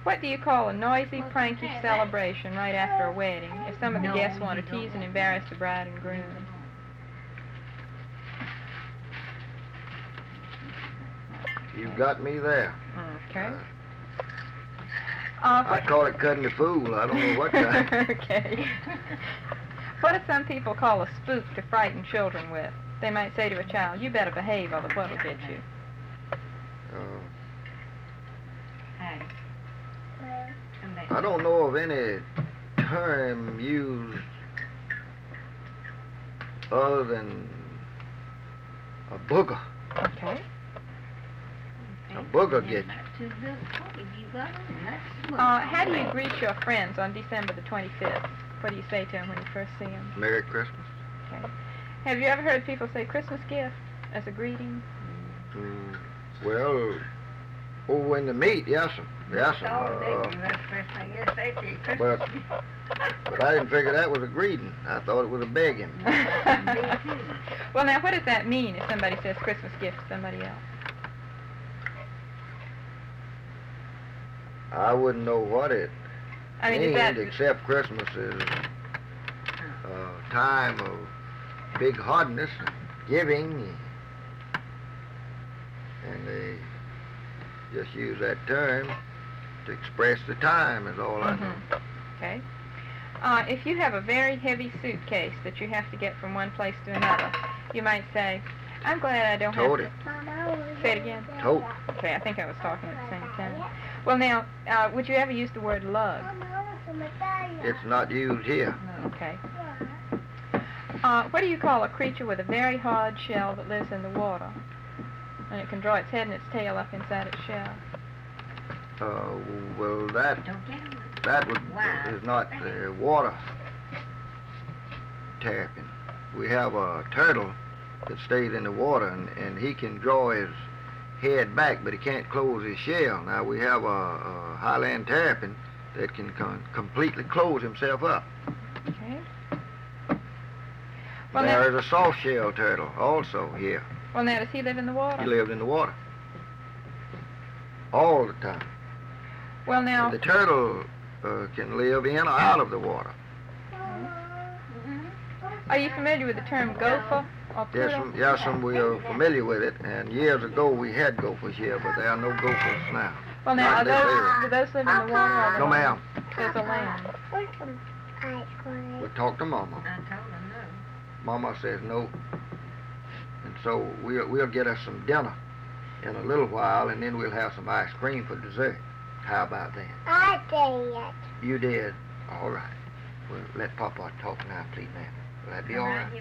What do you call a noisy, pranky celebration right after a wedding if some of the guests want to tease and embarrass the bride and groom? You've got me there. Okay. I call it cutting the fool. I don't know what kind. Okay. What do some people call a spook to frighten children with? They might say to a child, "You better behave or the what'll get you." I don't know of any term used other than a booger. Okay. A booger gets you. How do you greet your friends on December the 25th? What do you say to them when you first see them? Merry Christmas. Okay. Have you ever heard people say Christmas gift as a greeting? Well, when they meet, yes, sir. Yes, sir. But I didn't figure that was a greeting. I thought it was a begging. Well, now, what does that mean if somebody says Christmas gift to somebody else? I wouldn't know what it means, except Christmas is a time of big heartiness, giving, and they just use that term to express the time is all I know. Okay. If you have a very heavy suitcase that you have to get from one place to another, you might say, "I'm glad I don't have to..." Say it again. Tote. Okay, I think I was talking at the same time. Well, now, would you ever use the word lug? It's not used here. Okay. What do you call a creature with a very hard shell that lives in the water? And it can draw its head and its tail up inside its shell. Well, that is not the water tapping. We have a turtle that stays in the water, and he can draw his head back, but he can't close his shell. Now, we have a highland terrapin that can completely close himself up. Okay. Well, there is a soft-shell turtle also here. Well, now, does he live in the water? He lives in the water all the time. Well, now... And the turtle can live in or out of the water. Are you familiar with the term gopher or poodle? Yes, we are familiar with it. And years ago we had gophers here, but there are no gophers now. Well, now, do those live in the water? Or no, ma'am. There's a land. We'll talk to Mama. I told her no. Mama says no. And so we'll get us some dinner in a little while, and then we'll have some ice cream for dessert. How about that? I did. You did? All right. Well, let Papa talk now, please, ma'am. Will that be all right?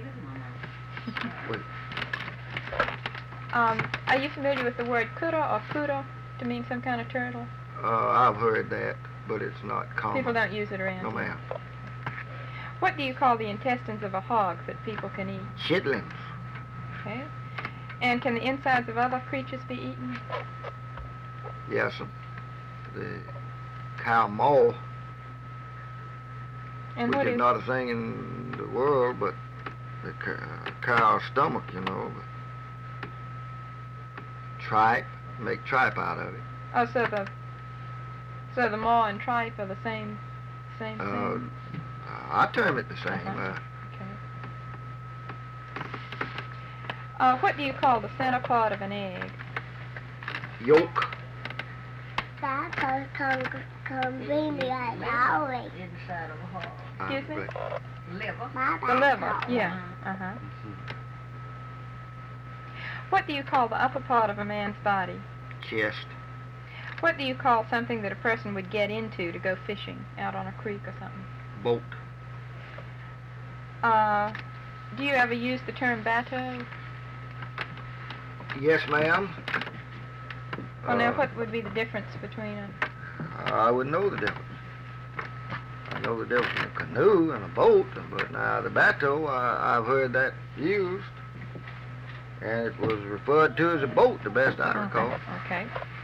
Are you familiar with the word kuda or kuda to mean some kind of turtle? I've heard that, but it's not common. People don't use it around. No, ma'am. What do you call the intestines of a hog that people can eat? Chitlins. Okay. And can the insides of other creatures be eaten? Yes, sir. The cow maw, and which is not a thing in the world, but the cow's stomach, you know. Tripe, make tripe out of it. Oh, so the maw and tripe are the same thing? I term it the same. Okay. What do you call the center part of an egg? Yolk. That's convenient always. Inside of a hog. Excuse me? Liver. The liver, yeah. Uh-huh. What do you call the upper part of a man's body? Chest. What do you call something that a person would get into to go fishing out on a creek or something? Boat. Do you ever use the term bateau? Yes, ma'am. Well, now, what would be the difference between them? I would know the difference. I know the difference in a canoe and a boat, but now the bateau, I've heard that used, and it was referred to as a boat, the best I recall. Okay.